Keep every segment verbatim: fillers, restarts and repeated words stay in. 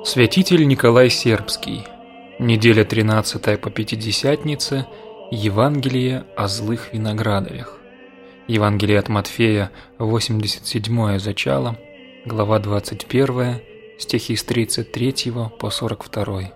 Святитель Николай Сербский. Неделя тринадцатая по Пятидесятнице. Евангелие о злых виноградарях. Евангелие от Матфея, восемьдесят седьмое зачало, глава двадцать первая, стихи с тридцать третьего по сорок второй.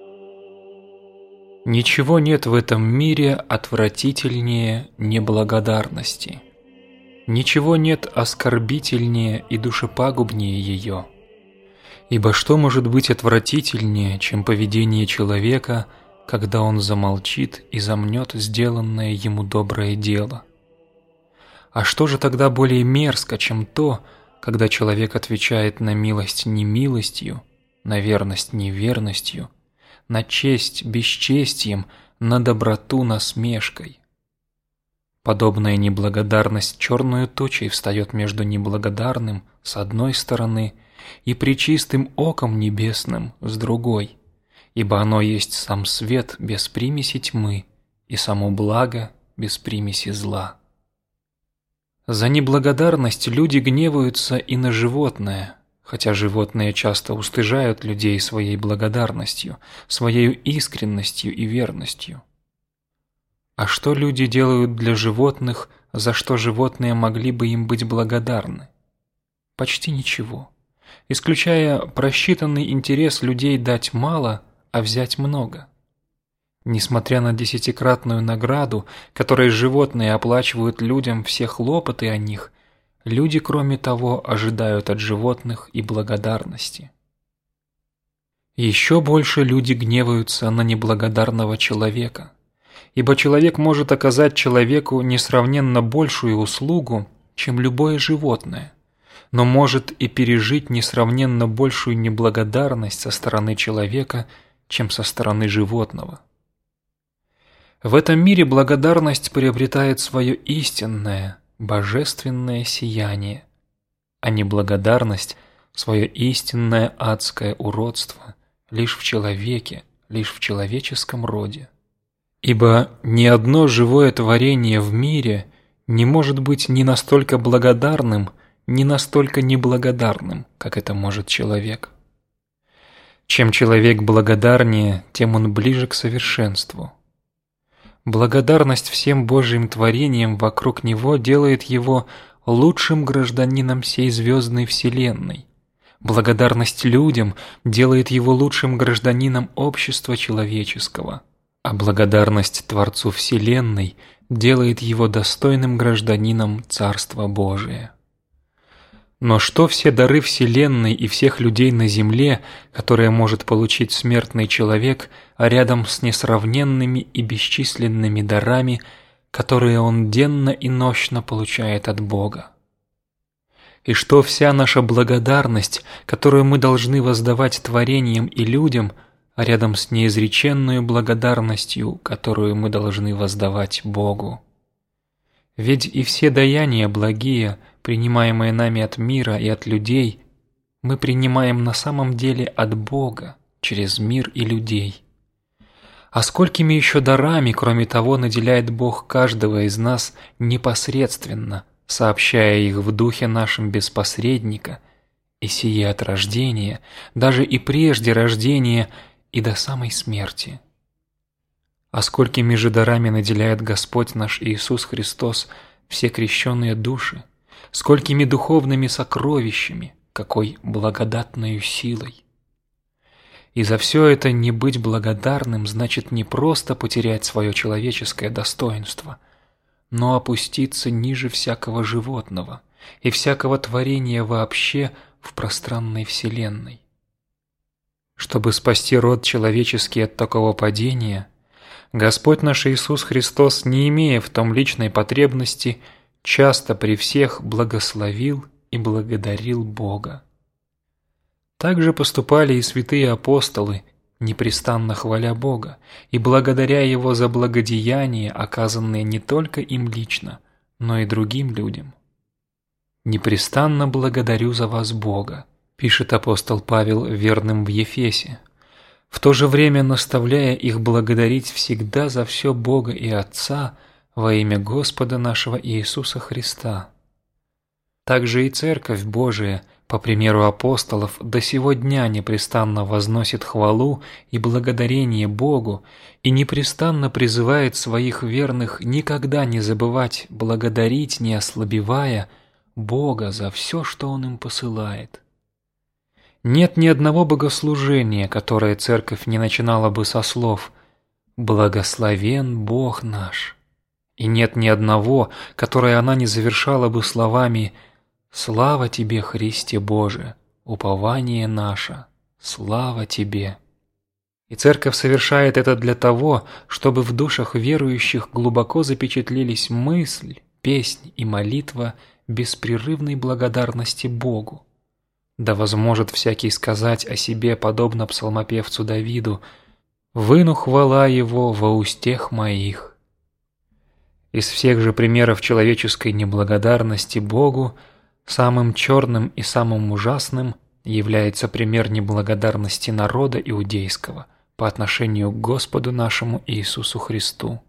Ничего нет в этом мире отвратительнее неблагодарности. Ничего нет оскорбительнее и душепагубнее ее. Ибо что может быть отвратительнее, чем поведение человека, когда он замолчит и замнет сделанное ему доброе дело? А что же тогда более мерзко, чем то, когда человек отвечает на милость немилостью, на верность неверностью, на честь бесчестием, на доброту насмешкой? Подобная неблагодарность черную тучей встает между неблагодарным с одной стороны и пречистым оком небесным с другой, ибо оно есть сам свет без примеси тьмы и само благо без примеси зла. За неблагодарность люди гневаются и на животное, хотя животные часто устыжают людей своей благодарностью, своей искренностью и верностью. А что люди делают для животных, за что животные могли бы им быть благодарны? Почти ничего, исключая просчитанный интерес людей дать мало, а взять много. Несмотря на десятикратную награду, которой животные оплачивают людям все хлопоты о них, люди, кроме того, ожидают от животных и благодарности. Еще больше люди гневаются на неблагодарного человека, ибо человек может оказать человеку несравненно большую услугу, чем любое животное, но может и пережить несравненно большую неблагодарность со стороны человека, чем со стороны животного. В этом мире благодарность приобретает свое истинное, божественное сияние, а неблагодарность – свое истинное адское уродство лишь в человеке, лишь в человеческом роде. Ибо ни одно живое творение в мире не может быть ни настолько благодарным, ни настолько неблагодарным, как это может человек. Чем человек благодарнее, тем он ближе к совершенству. Благодарность всем Божьим творениям вокруг него делает его лучшим гражданином всей звездной вселенной. Благодарность людям делает его лучшим гражданином общества человеческого, а благодарность Творцу вселенной делает его достойным гражданином Царства Божия. Но что все дары вселенной и всех людей на земле, которые может получить смертный человек, а рядом с несравненными и бесчисленными дарами, которые он денно и нощно получает от Бога? И что вся наша благодарность, которую мы должны воздавать творениям и людям, а рядом с неизреченную благодарностью, которую мы должны воздавать Богу? Ведь и все даяния благие, принимаемые нами от мира и от людей, мы принимаем на самом деле от Бога, через мир и людей. А сколькими еще дарами, кроме того, наделяет Бог каждого из нас непосредственно, сообщая их в духе нашем без посредника, и сие от рождения, даже и прежде рождения, и до самой смерти. А сколькими же дарами наделяет Господь наш Иисус Христос все крещенные души, сколькими духовными сокровищами, какой благодатною силой. И за все это не быть благодарным значит не просто потерять свое человеческое достоинство, но опуститься ниже всякого животного и всякого творения вообще в пространной вселенной. Чтобы спасти род человеческий от такого падения, Господь наш Иисус Христос, не имея в том личной потребности, часто при всех благословил и благодарил Бога. Так же поступали и святые апостолы, непрестанно хваля Бога и благодаря Его за благодеяния, оказанные не только им лично, но и другим людям. «Непрестанно благодарю за вас Бога», пишет апостол Павел верным в Ефесе, в то же время наставляя их благодарить всегда за все Бога и Отца во имя Господа нашего Иисуса Христа. Также и Церковь Божия по примеру апостолов, до сего дня непрестанно возносит хвалу и благодарение Богу и непрестанно призывает своих верных никогда не забывать благодарить, не ослабевая, Бога за все, что Он им посылает. Нет ни одного богослужения, которое Церковь не начинала бы со слов «Благословен Бог наш», и нет ни одного, которое она не завершала бы словами «Слава Тебе, Христе Боже, упование наше, слава Тебе». И Церковь совершает это для того, чтобы в душах верующих глубоко запечатлелись мысль, песнь и молитва беспрерывной благодарности Богу. Да возможет всякий сказать о себе, подобно псалмопевцу Давиду: «Выну хвала Его во устех моих». Из всех же примеров человеческой неблагодарности Богу самым черным и самым ужасным является пример неблагодарности народа иудейского по отношению к Господу нашему Иисусу Христу.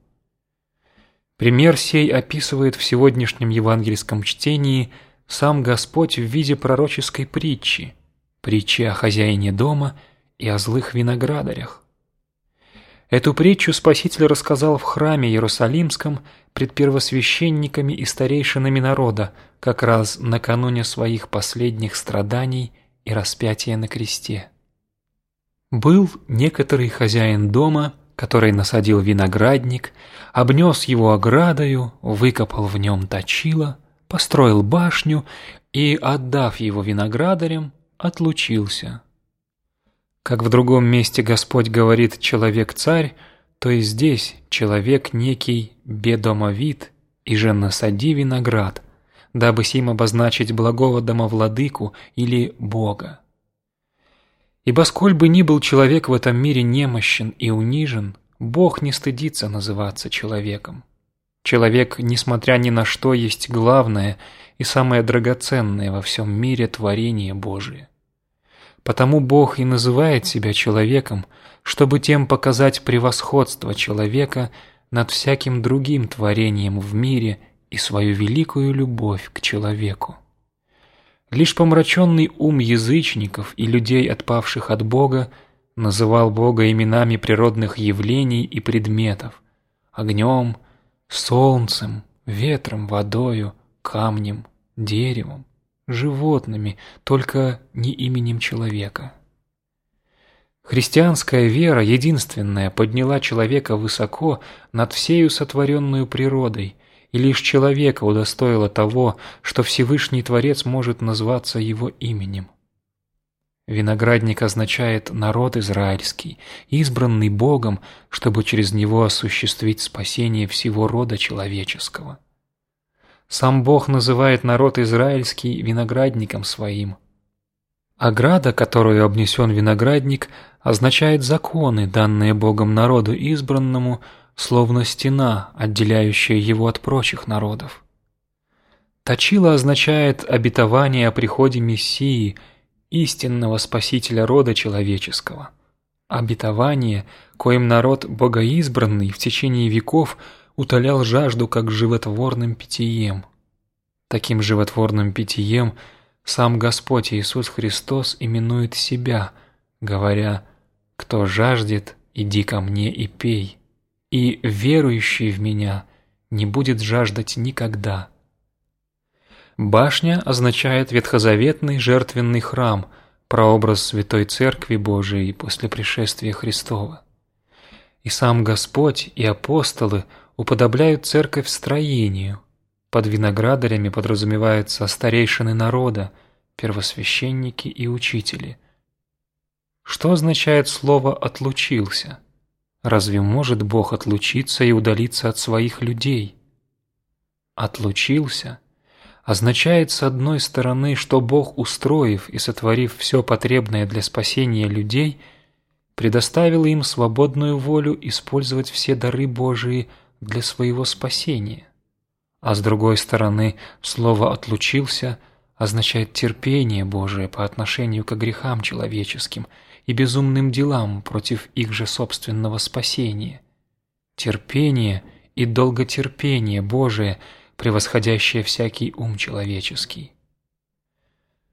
Пример сей описывает в сегодняшнем евангельском чтении сам Господь в виде пророческой притчи, притчи о хозяине дома и о злых виноградарях. Эту притчу Спаситель рассказал в храме Иерусалимском пред первосвященниками и старейшинами народа, как раз накануне своих последних страданий и распятия на кресте. Был некоторый хозяин дома, который насадил виноградник, обнес его оградою, выкопал в нем точило, построил башню и, отдав его виноградарям, отлучился. Как в другом месте Господь говорит «человек-царь», то и здесь человек некий бедомовит, и же насади виноград, дабы сим обозначить благого домовладыку или Бога. Ибо сколь бы ни был человек в этом мире немощен и унижен, Бог не стыдится называться человеком. Человек, несмотря ни на что, есть главное и самое драгоценное во всем мире творение Божие. Потому Бог и называет себя человеком, чтобы тем показать превосходство человека над всяким другим творением в мире и свою великую любовь к человеку. Лишь помраченный ум язычников и людей, отпавших от Бога, называл Бога именами природных явлений и предметов – огнем, солнцем, ветром, водою, камнем, деревом, животными, только не именем человека. Христианская вера единственная подняла человека высоко над всею сотворенную природой, и лишь человека удостоила того, что Всевышний Творец может назваться его именем. Виноградник означает народ израильский, избранный Богом, чтобы через него осуществить спасение всего рода человеческого. Сам Бог называет народ израильский виноградником своим. Ограда, которую обнесен виноградник, означает законы, данные Богом народу избранному, словно стена, отделяющая его от прочих народов. Точило означает обетование о приходе Мессии, истинного Спасителя рода человеческого. Обетование, коим народ богоизбранный в течение веков утолял жажду как животворным питьем. Таким животворным питьем сам Господь Иисус Христос именует себя, говоря: «Кто жаждет, иди ко мне и пей, и верующий в Меня не будет жаждать никогда». Башня означает ветхозаветный жертвенный храм, прообраз Святой Церкви Божией после пришествия Христова. И сам Господь и апостолы уподобляют Церковь строению. Под виноградарями подразумеваются старейшины народа, первосвященники и учители. Что означает слово «отлучился»? Разве может Бог отлучиться и удалиться от своих людей? «Отлучился» означает, с одной стороны, что Бог, устроив и сотворив все потребное для спасения людей, предоставил им свободную волю использовать все дары Божии для своего спасения. А с другой стороны, слово «отлучился» означает терпение Божие по отношению к грехам человеческим и безумным делам против их же собственного спасения. Терпение и долготерпение Божие, превосходящее всякий ум человеческий.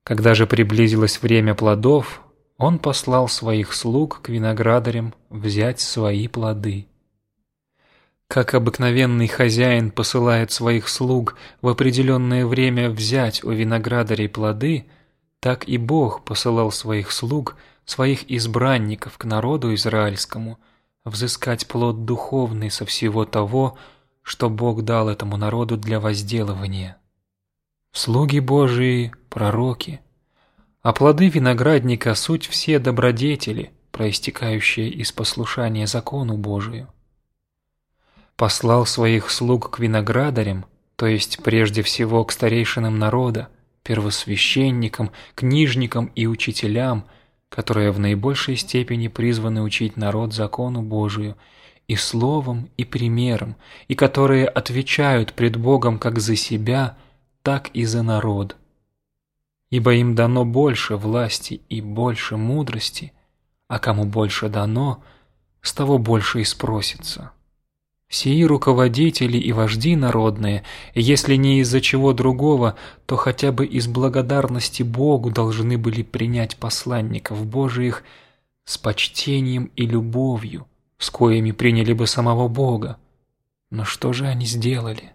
Когда же приблизилось время плодов, он послал своих слуг к виноградарям взять свои плоды. Как обыкновенный хозяин посылает своих слуг в определенное время взять у виноградарей плоды, так и Бог посылал своих слуг, своих избранников к народу израильскому, взыскать плод духовный со всего того, что Бог дал этому народу для возделывания. Слуги Божии – пророки, а плоды виноградника – суть все добродетели, проистекающие из послушания закону Божию. Послал своих слуг к виноградарям, то есть прежде всего к старейшинам народа, первосвященникам, книжникам и учителям, которые в наибольшей степени призваны учить народ закону Божию и словом, и примером, и которые отвечают пред Богом как за себя, так и за народ. Ибо им дано больше власти и больше мудрости, а кому больше дано, с того больше и спросится. Сии руководители и вожди народные, если не из-за чего другого, то хотя бы из благодарности Богу должны были принять посланников Божиих с почтением и любовью, с коими приняли бы самого Бога. Но что же они сделали?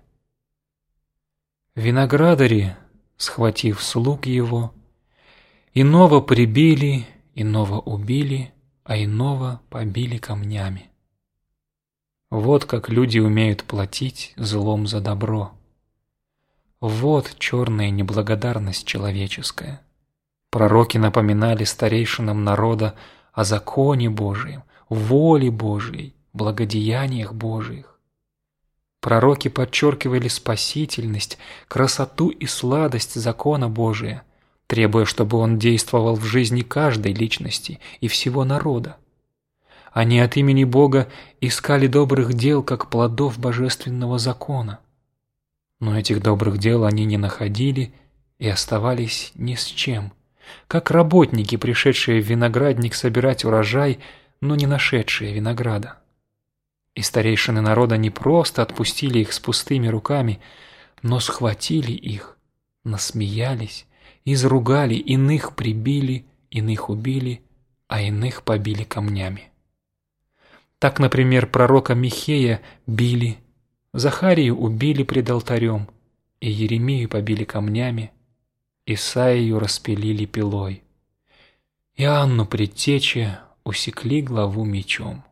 Виноградари, схватив слуг его, иного прибили, иного убили, а иного побили камнями. Вот как люди умеют платить злом за добро. Вот черная неблагодарность человеческая. Пророки напоминали старейшинам народа о законе Божием, воле Божией, благодеяниях Божиих. Пророки подчеркивали спасительность, красоту и сладость закона Божия, требуя, чтобы он действовал в жизни каждой личности и всего народа. Они от имени Бога искали добрых дел, как плодов божественного закона. Но этих добрых дел они не находили и оставались ни с чем, как работники, пришедшие в виноградник собирать урожай, но не нашедшие винограда. И старейшины народа не просто отпустили их с пустыми руками, но схватили их, насмеялись, изругали, иных прибили, иных убили, а иных побили камнями. Так, например, пророка Михея били, Захарию убили пред алтарем, и Еремию побили камнями, Исаию распилили пилой, Иоанну предтече усекли главу мечом.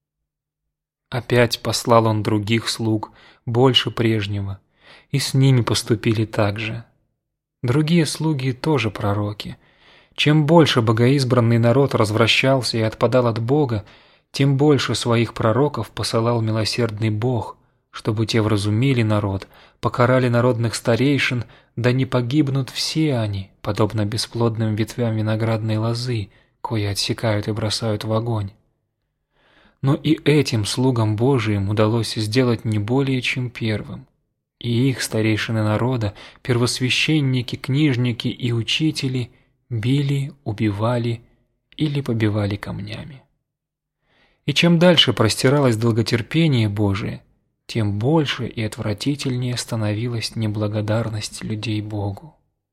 Опять послал он других слуг, больше прежнего, и с ними поступили так же. Другие слуги тоже пророки. Чем больше богоизбранный народ развращался и отпадал от Бога, тем больше своих пророков посылал милосердный Бог, чтобы те вразумили народ, покарали народных старейшин, да не погибнут все они, подобно бесплодным ветвям виноградной лозы, кои отсекают и бросают в огонь. Но и этим слугам Божиим удалось сделать не более, чем первым. И их старейшины народа, первосвященники, книжники и учители били, убивали или побивали камнями. И чем дальше простиралось долготерпение Божие, тем больше и отвратительнее становилась неблагодарность людей Богу.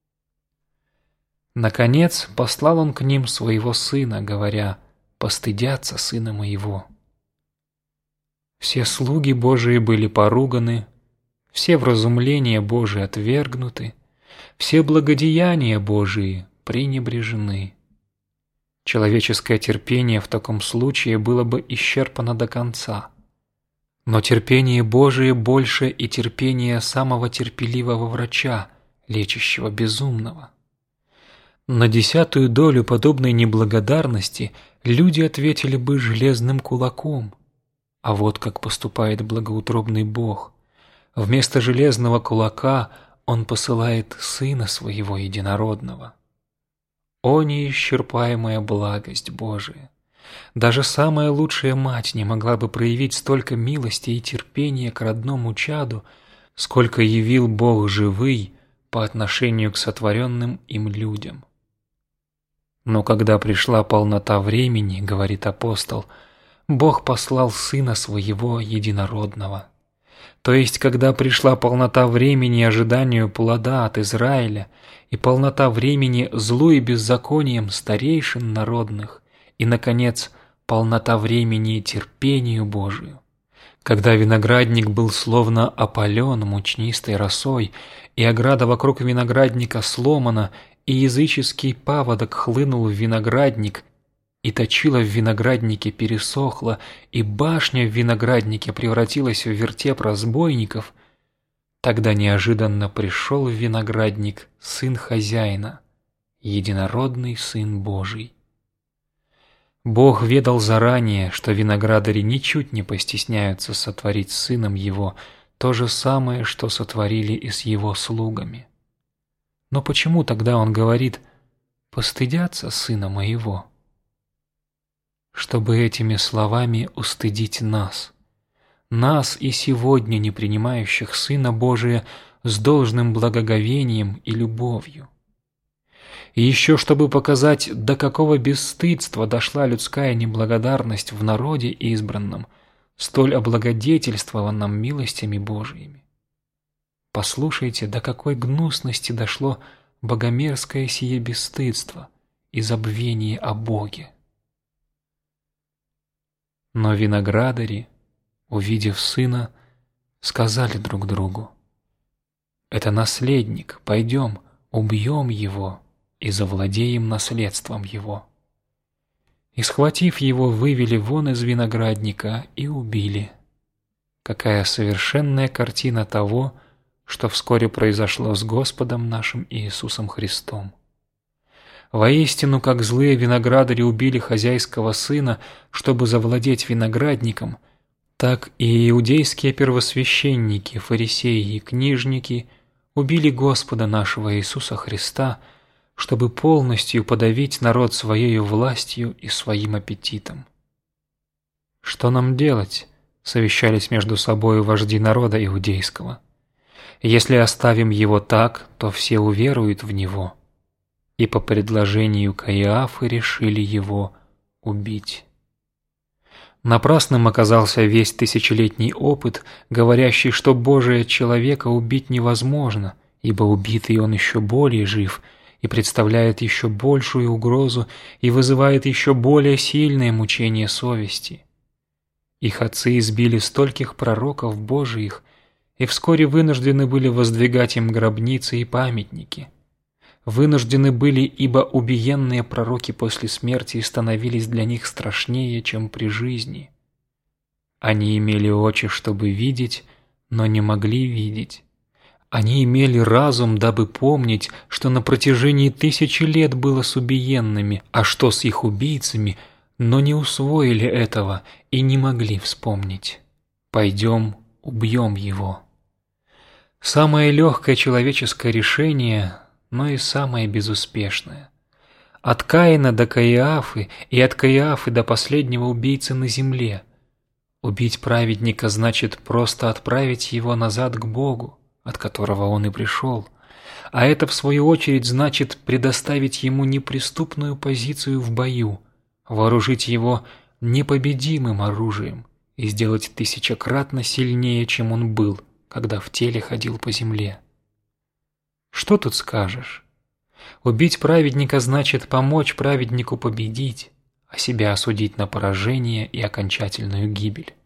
Наконец послал он к ним своего сына, говоря: «Постыдятся сына моего». Все слуги Божии были поруганы, все вразумления Божии отвергнуты, все благодеяния Божии пренебрежены. Человеческое терпение в таком случае было бы исчерпано до конца. Но терпение Божие больше и терпение самого терпеливого врача, лечащего безумного. На десятую долю подобной неблагодарности люди ответили бы железным кулаком. А вот как поступает благоутробный Бог. Вместо железного кулака Он посылает Сына Своего Единородного. О неисчерпаемая благость Божия! Даже самая лучшая мать не могла бы проявить столько милости и терпения к родному чаду, сколько явил Бог живый по отношению к сотворенным им людям. Но когда пришла полнота времени, говорит апостол, Бог послал Сына Своего Единородного. То есть, когда пришла полнота времени ожиданию плода от Израиля и полнота времени злу и беззаконием старейшин народных, и, наконец, полнота времени терпению Божию, когда виноградник был словно опален мучнистой росой, и ограда вокруг виноградника сломана, и языческий паводок хлынул в виноградник, и точила в винограднике пересохла, и башня в винограднике превратилась в вертеп разбойников, тогда неожиданно пришел в виноградник Сын Хозяина, единородный Сын Божий. Бог ведал заранее, что виноградари ничуть не постесняются сотворить с Сыном Его то же самое, что сотворили и с Его слугами. Но почему тогда Он говорит «постыдятся Сына Моего»? Чтобы этими словами устыдить нас, нас и сегодня не принимающих Сына Божия с должным благоговением и любовью. И еще чтобы показать, до какого бесстыдства дошла людская неблагодарность в народе избранном, столь облагодетельствованном милостями Божиими. Послушайте, до какой гнусности дошло богомерзкое сие бесстыдство и забвение о Боге. Но виноградари, увидев сына, сказали друг другу: «Это наследник, пойдем, убьем его и завладеем наследством его». И, схватив его, вывели вон из виноградника и убили. Какая совершенная картина того, что вскоре произошло с Господом нашим Иисусом Христом. Воистину, как злые виноградари убили хозяйского сына, чтобы завладеть виноградником, так и иудейские первосвященники, фарисеи и книжники убили Господа нашего Иисуса Христа, чтобы полностью подавить народ своей властью и своим аппетитом. «Что нам делать?» — совещались между собой вожди народа иудейского. «Если оставим его так, то все уверуют в него». И по предложению Каиафы решили его убить. Напрасным оказался весь тысячелетний опыт, говорящий, что Божия человека убить невозможно, ибо убитый он еще более жив и представляет еще большую угрозу и вызывает еще более сильное мучение совести. Их отцы избили стольких пророков Божиих и вскоре вынуждены были воздвигать им гробницы и памятники. Вынуждены были, ибо убиенные пророки после смерти становились для них страшнее, чем при жизни. Они имели очи, чтобы видеть, но не могли видеть. Они имели разум, дабы помнить, что на протяжении тысячи лет было с убиенными, а что с их убийцами, но не усвоили этого и не могли вспомнить. «Пойдем, убьем его». Самое легкое человеческое решение, но и самое безуспешное. От Каина до Каиафы и от Каиафы до последнего убийцы на земле. Убить праведника значит просто отправить его назад к Богу, от которого он и пришел, а это, в свою очередь, значит предоставить ему неприступную позицию в бою, вооружить его непобедимым оружием и сделать тысячекратно сильнее, чем он был, когда в теле ходил по земле. Что тут скажешь? Убить праведника значит помочь праведнику победить, а себя осудить на поражение и окончательную гибель.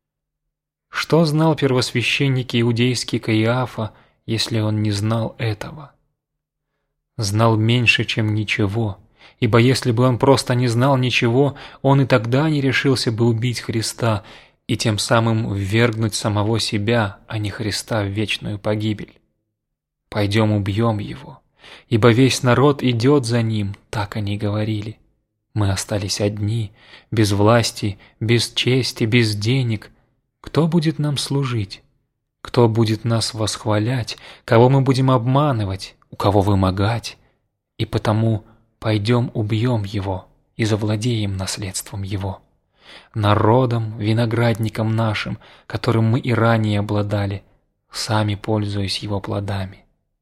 Что знал первосвященник иудейский Каиафа, если он не знал этого? Знал меньше, чем ничего, ибо если бы он просто не знал ничего, он и тогда не решился бы убить Христа и тем самым ввергнуть самого себя, а не Христа, в вечную погибель. «Пойдем убьем его, ибо весь народ идет за ним», — так они говорили. Мы остались одни, без власти, без чести, без денег. Кто будет нам служить? Кто будет нас восхвалять? Кого мы будем обманывать? У кого вымогать? И потому пойдем убьем его и завладеем наследством его. Народом, виноградником нашим, которым мы и ранее обладали, сами пользуясь его плодами.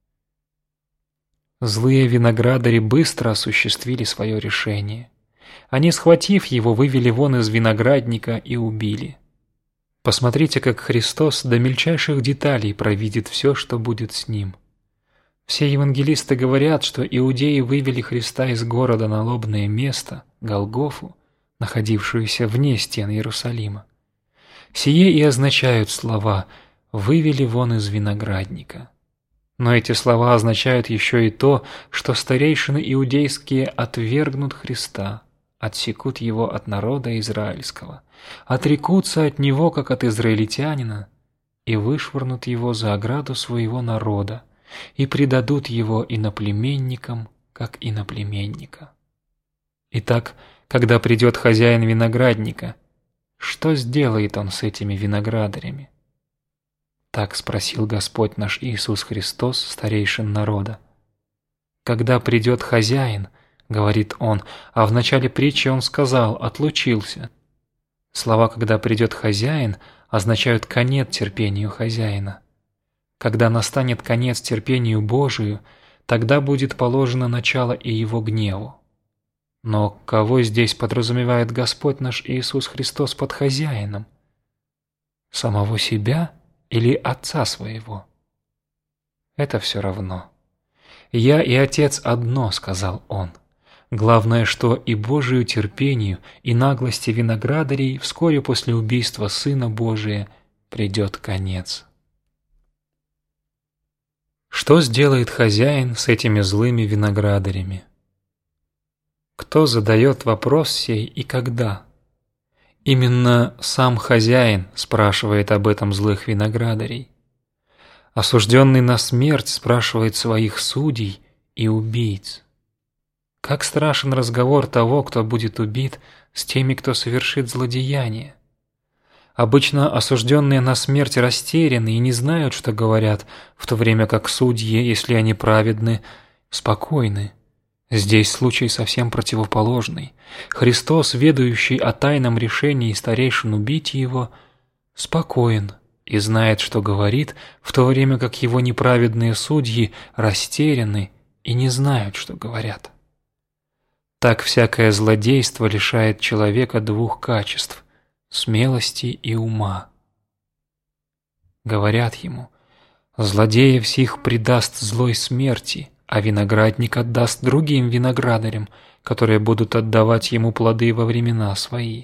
Злые виноградари быстро осуществили свое решение. Они, схватив его, вывели вон из виноградника и убили. Посмотрите, как Христос до мельчайших деталей провидит все, что будет с Ним. Все евангелисты говорят, что иудеи вывели Христа из города на лобное место, Голгофу, находившуюся вне стен Иерусалима. Сие и означают слова «вывели вон из виноградника». Но эти слова означают еще и то, что старейшины иудейские отвергнут Христа, отсекут Его от народа израильского, отрекутся от Него, как от израильтянина, и вышвырнут Его за ограду своего народа, и предадут Его иноплеменникам, как иноплеменника. Итак, когда придет хозяин виноградника, что сделает он с этими виноградарями? Так спросил Господь наш Иисус Христос старейшин народа. Когда придет хозяин, говорит он, а в начале притчи он сказал «отлучился». Слова «когда придет хозяин» означают конец терпению хозяина. Когда настанет конец терпению Божию, тогда будет положено начало и его гневу. Но кого здесь подразумевает Господь наш Иисус Христос под хозяином? Самого себя или Отца Своего? Это все равно. «Я и Отец одно», — сказал Он. Главное, что и Божию терпению, и наглости виноградарей вскоре после убийства Сына Божия придет конец. Что сделает хозяин с этими злыми виноградарями? Кто задает вопрос сей и когда? Именно сам хозяин спрашивает об этом злых виноградарей. Осужденный на смерть спрашивает своих судей и убийц. Как страшен разговор того, кто будет убит, с теми, кто совершит злодеяние. Обычно осужденные на смерть растеряны и не знают, что говорят, в то время как судьи, если они праведны, спокойны. Здесь случай совсем противоположный. Христос, ведающий о тайном решении старейшин убить Его, спокоен и знает, что говорит, в то время как Его неправедные судьи растеряны и не знают, что говорят. Так всякое злодейство лишает человека двух качеств – смелости и ума. Говорят ему, злодеев сих предаст злой смерти, а виноградник отдаст другим виноградарям, которые будут отдавать ему плоды во времена свои.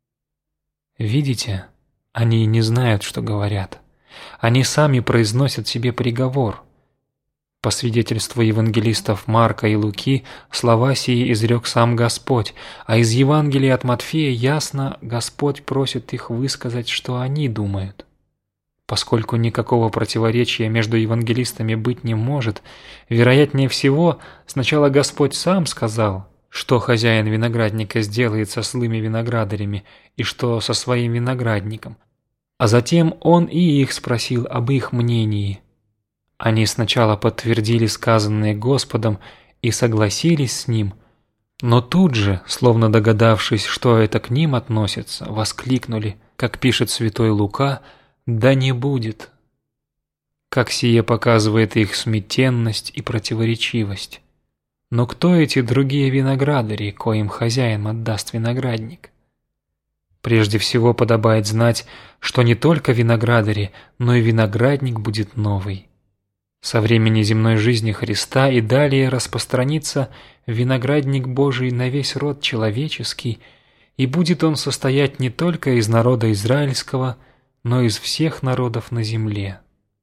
Видите, они не знают, что говорят. Они сами произносят себе приговор. По свидетельству евангелистов Марка и Луки, слова сии изрек сам Господь, а из Евангелия от Матфея ясно, Господь просит их высказать, что они думают. Поскольку никакого противоречия между евангелистами быть не может, вероятнее всего, сначала Господь сам сказал, что хозяин виноградника сделает со злыми виноградарями и что со своим виноградником, а затем Он и их спросил об их мнении. Они сначала подтвердили сказанное Господом и согласились с Ним, но тут же, словно догадавшись, что это к ним относится, воскликнули, как пишет святой Лука, «Да не будет». Как сие показывает их смятенность и противоречивость. Но кто эти другие виноградари, коим хозяин отдаст виноградник? Прежде всего подобает знать, что не только виноградари, но и виноградник будет новый. Со времени земной жизни Христа и далее распространится виноградник Божий на весь род человеческий, и будет он состоять не только из народа израильского, но из всех народов на земле.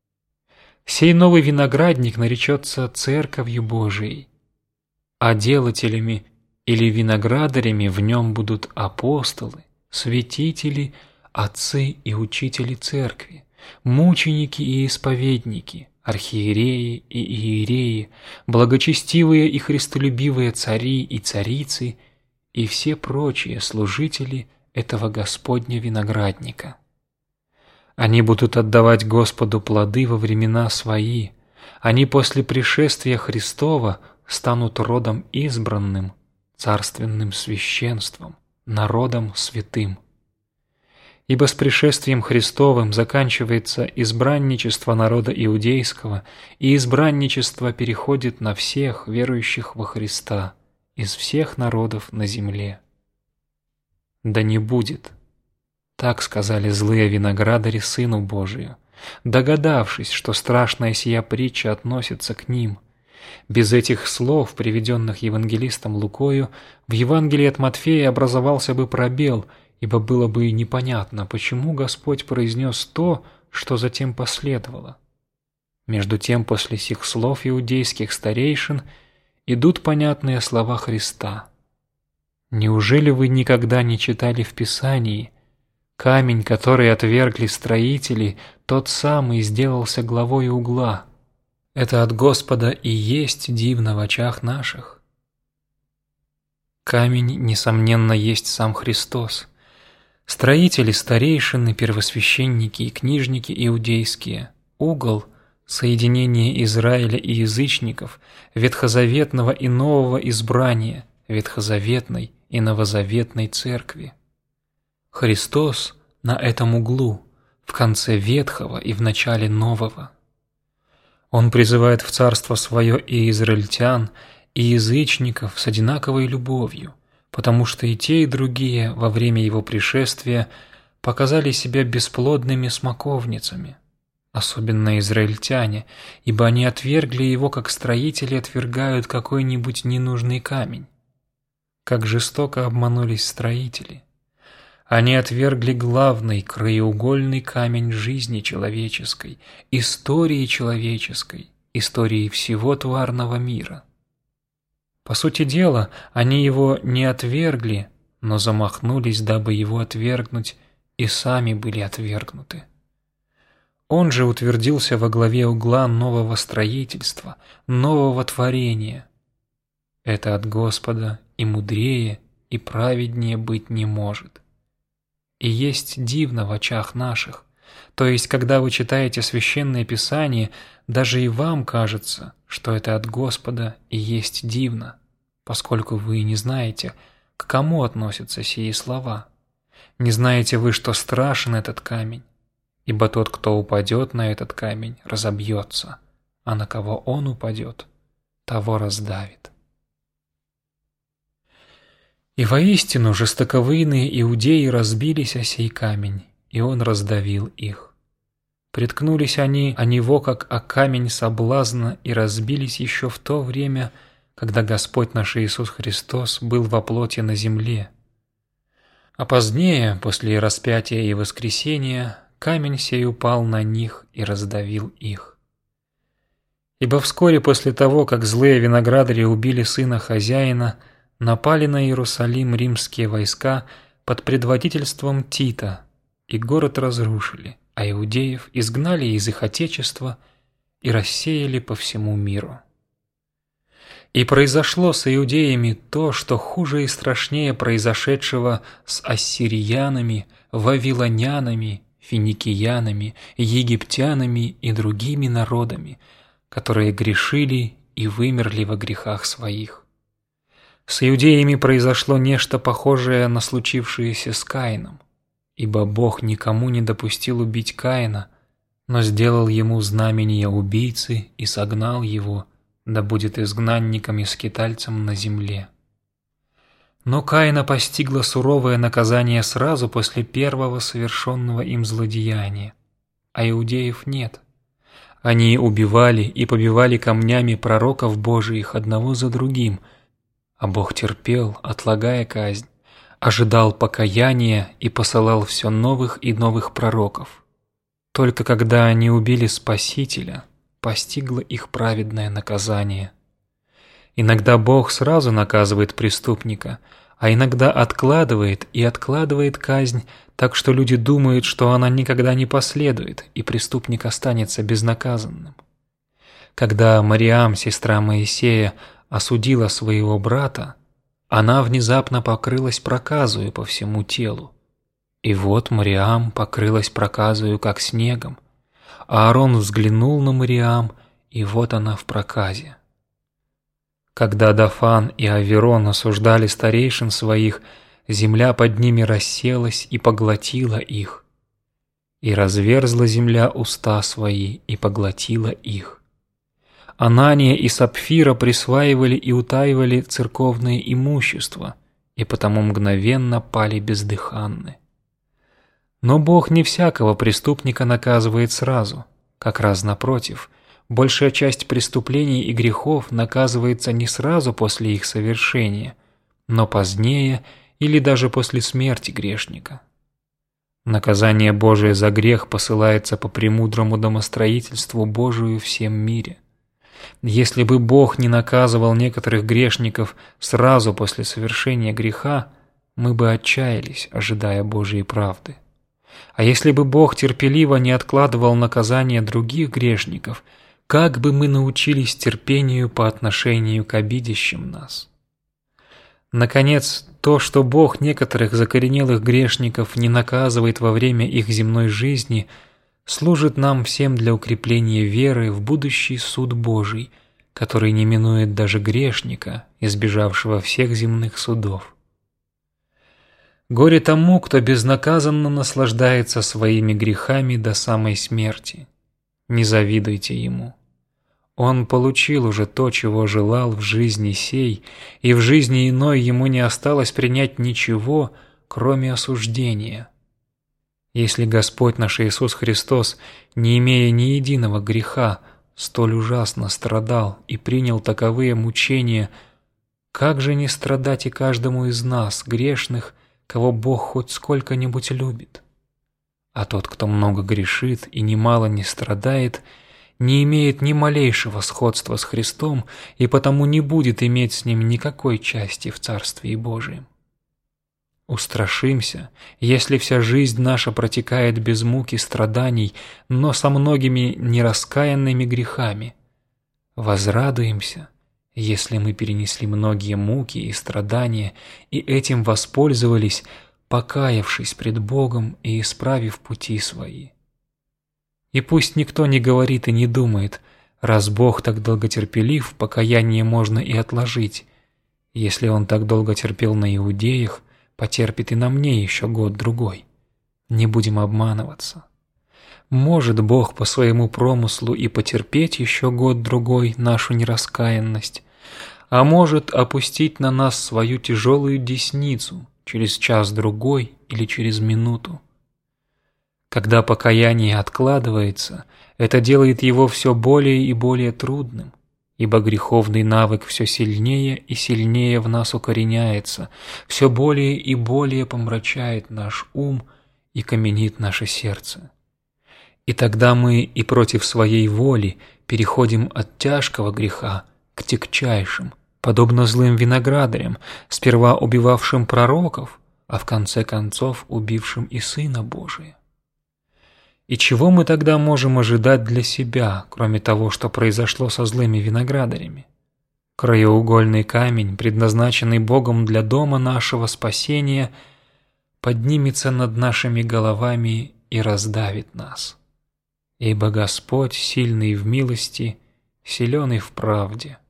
Сей новый виноградник наречется Церковью Божией, а делателями или виноградарями в нем будут апостолы, святители, отцы и учители Церкви, мученики и исповедники, архиереи и иереи, благочестивые и христолюбивые цари и царицы и все прочие служители этого Господня виноградника. Они будут отдавать Господу плоды во времена свои, они после пришествия Христова станут родом избранным, царственным священством, народом святым. Ибо с пришествием Христовым заканчивается избранничество народа иудейского, и избранничество переходит на всех верующих во Христа из всех народов на земле. Да не будет. Так сказали злые виноградари Сыну Божию, догадавшись, что страшная сия притча относится к ним. Без этих слов, приведенных евангелистом Лукою, в Евангелии от Матфея образовался бы пробел, ибо было бы непонятно, почему Господь произнес то, что затем последовало. Между тем, после сих слов иудейских старейшин идут понятные слова Христа. «Неужели вы никогда не читали в Писании: камень, который отвергли строители, тот самый сделался главой угла? Это от Господа и есть дивно в очах наших». Камень, несомненно, есть сам Христос. Строители, старейшины, первосвященники и книжники иудейские, угол – соединение Израиля и язычников, ветхозаветного и нового избрания, ветхозаветной и новозаветной церкви. Христос на этом углу, в конце ветхого и в начале нового. Он призывает в царство свое и израильтян, и язычников с одинаковой любовью, потому что и те, и другие во время его пришествия показали себя бесплодными смоковницами, особенно израильтяне, ибо они отвергли его, как строители отвергают какой-нибудь ненужный камень. Как жестоко обманулись строители! Они отвергли главный краеугольный камень жизни человеческой, истории человеческой, истории всего тварного мира. По сути дела, они его не отвергли, но замахнулись, дабы его отвергнуть, и сами были отвергнуты. Он же утвердился во главе угла нового строительства, нового творения. Это от Господа и мудрее, и праведнее быть не может. И есть дивно в очах наших, то есть, когда вы читаете Священное Писание, даже и вам кажется, что это от Господа и есть дивно, поскольку вы не знаете, к кому относятся сии слова. Не знаете вы, что страшен этот камень, ибо тот, кто упадет на этот камень, разобьется, а на кого он упадет, того раздавит. И воистину жестоковыйные иудеи разбились о сей камень, и он раздавил их. Приткнулись они о него, как о камень соблазна, и разбились еще в то время, когда Господь наш Иисус Христос был во плоти на земле. А позднее, после распятия и воскресения, камень сей упал на них и раздавил их. Ибо вскоре после того, как злые виноградари убили сына хозяина, напали на Иерусалим римские войска под предводительством Тита, и город разрушили, а иудеев изгнали из их отечества и рассеяли по всему миру. И произошло с иудеями то, что хуже и страшнее произошедшего с ассириянами, вавилонянами, финикиянами, египтянами и другими народами, которые грешили и вымерли во грехах своих. С иудеями произошло нечто похожее на случившееся с Каином, ибо Бог никому не допустил убить Каина, но сделал ему знамение убийцы и согнал его, да будет изгнанником и скитальцем на земле. Но Каина постигло суровое наказание сразу после первого совершенного им злодеяния, а иудеев нет. Они убивали и побивали камнями пророков Божиих одного за другим, а Бог терпел, отлагая казнь, ожидал покаяния и посылал все новых и новых пророков. Только когда они убили Спасителя, постигло их праведное наказание. Иногда Бог сразу наказывает преступника, а иногда откладывает и откладывает казнь, так что люди думают, что она никогда не последует, и преступник останется безнаказанным. Когда Мариам, сестра Моисея, осудила своего брата, она внезапно покрылась проказою по всему телу. И вот Мариам покрылась проказою, как снегом, а Аарон взглянул на Мариам, и вот она в проказе. Когда Дафан и Аверон осуждали старейшин своих, земля под ними расселась и поглотила их. И разверзла земля уста свои и поглотила их. Анания и Сапфира присваивали и утаивали церковное имущество, и потому мгновенно пали бездыханны. Но Бог не всякого преступника наказывает сразу, как раз напротив. Большая часть преступлений и грехов наказывается не сразу после их совершения, но позднее или даже после смерти грешника. Наказание Божие за грех посылается по премудрому домостроительству Божию всем мире. Если бы Бог не наказывал некоторых грешников сразу после совершения греха, мы бы отчаялись, ожидая Божьей правды. А если бы Бог терпеливо не откладывал наказание других грешников, как бы мы научились терпению по отношению к обидящим нас? Наконец, то, что Бог некоторых закоренелых грешников не наказывает во время их земной жизни, служит нам всем для укрепления веры в будущий суд Божий, который не минует даже грешника, избежавшего всех земных судов. Горе тому, кто безнаказанно наслаждается своими грехами до самой смерти. Не завидуйте ему. Он получил уже то, чего желал в жизни сей, и в жизни иной ему не осталось принять ничего, кроме осуждения. Если Господь наш Иисус Христос, не имея ни единого греха, столь ужасно страдал и принял таковые мучения, как же не страдать и каждому из нас, грешных, кого Бог хоть сколько-нибудь любит? А тот, кто много грешит и немало не страдает, не имеет ни малейшего сходства с Христом и потому не будет иметь с Ним никакой части в Царстве Божием. Устрашимся, если вся жизнь наша протекает без мук и страданий, но со многими нераскаянными грехами. Возрадуемся, если мы перенесли многие муки и страдания и этим воспользовались, покаявшись пред Богом и исправив пути свои. И пусть никто не говорит и не думает, раз Бог так долготерпелив, покаяние можно и отложить. Если Он так долго терпел на иудеях, потерпит и на мне еще год-другой. Не будем обманываться. Может Бог по своему промыслу и потерпеть еще год-другой нашу нераскаянность, а может опустить на нас свою тяжелую десницу через час-другой или через минуту. Когда покаяние откладывается, это делает его все более и более трудным, ибо греховный навык все сильнее и сильнее в нас укореняется, все более и более помрачает наш ум и каменит наше сердце. И тогда мы и против своей воли переходим от тяжкого греха к тягчайшим, подобно злым виноградарям, сперва убивавшим пророков, а в конце концов убившим и Сына Божия. И чего мы тогда можем ожидать для себя, кроме того, что произошло со злыми виноградарями? Краеугольный камень, предназначенный Богом для дома нашего спасения, поднимется над нашими головами и раздавит нас. Ибо Господь, сильный в милости, силен и в правде.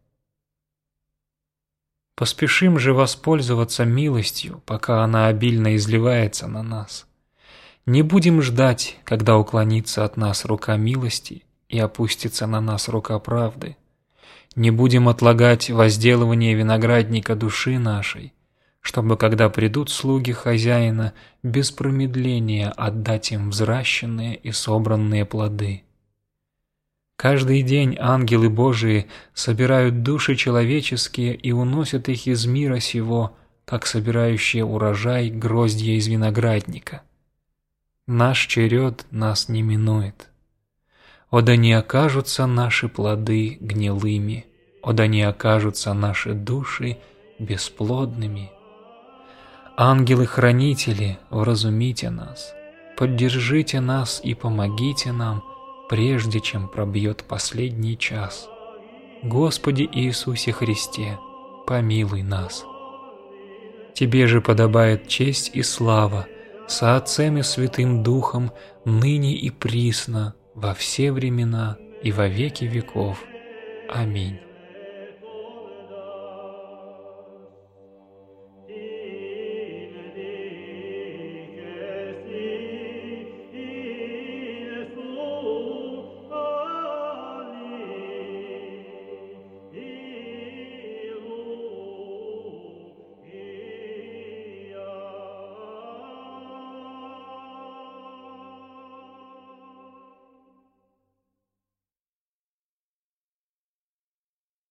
Поспешим же воспользоваться милостью, пока она обильно изливается на нас. Не будем ждать, когда уклонится от нас рука милости и опустится на нас рука правды. Не будем отлагать возделывание виноградника души нашей, чтобы, когда придут слуги хозяина, без промедления отдать им взращенные и собранные плоды. Каждый день ангелы Божии собирают души человеческие и уносят их из мира сего, как собирающие урожай гроздья из виноградника. Наш черед нас не минует. О, да не окажутся наши плоды гнилыми, о, да не окажутся наши души бесплодными. Ангелы-хранители, вразумите нас, поддержите нас и помогите нам, прежде чем пробьет последний час. Господи Иисусе Христе, помилуй нас. Тебе же подобает честь и слава, со Отцем и Святым Духом, ныне и присно, во все времена и во веки веков. Аминь.